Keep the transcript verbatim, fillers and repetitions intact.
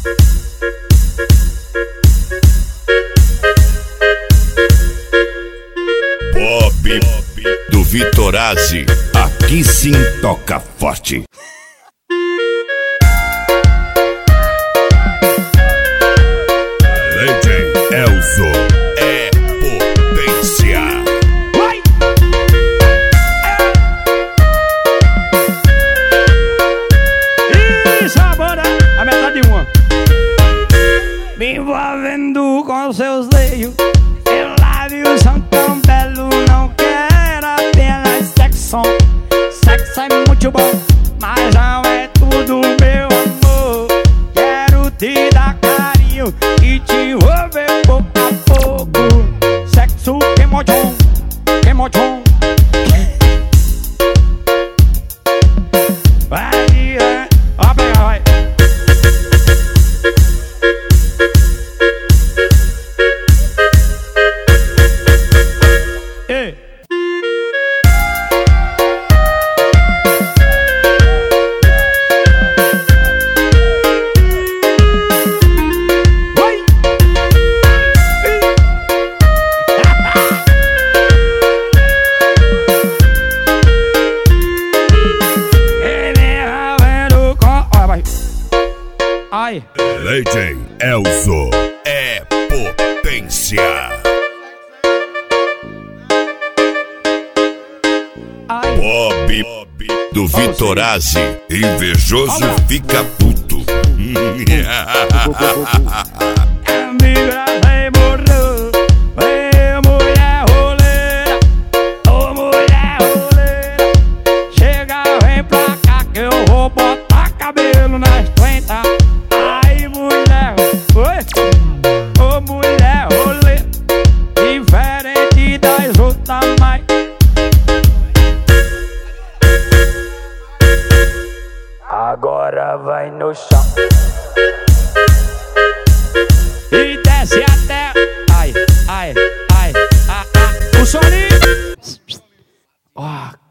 Bob do Vitorazzi, aqui sim toca forte. Legend Elzo é potência. Vai! E sabora a metade de uma. Me envolvendo com seus seios, eu lábios são tão belos. Não quero apenas sexo. Sexo é muito bom, mas não é tudo, meu amor. Quero te dar carinho e te envolver pouco a pouco. Sexo queimodão, queimodão. Vai, é, ó, pega, vai. Ei. Ai. Legend Elzo é potência. Ai. Bob do Vitorazzi, invejoso fica puto. Amiga, sai morreu. Ei, mulher roleira. Ô, mulher roleira. Chega, vem pra cá que eu vou botar cabelo nas trinta. Ai, mulher, oi. Ô, mulher roleira. Diferente das outras, mas agora vai no chão e desce até. Ai, ai, ai, ai, ai. O soninho. Ó.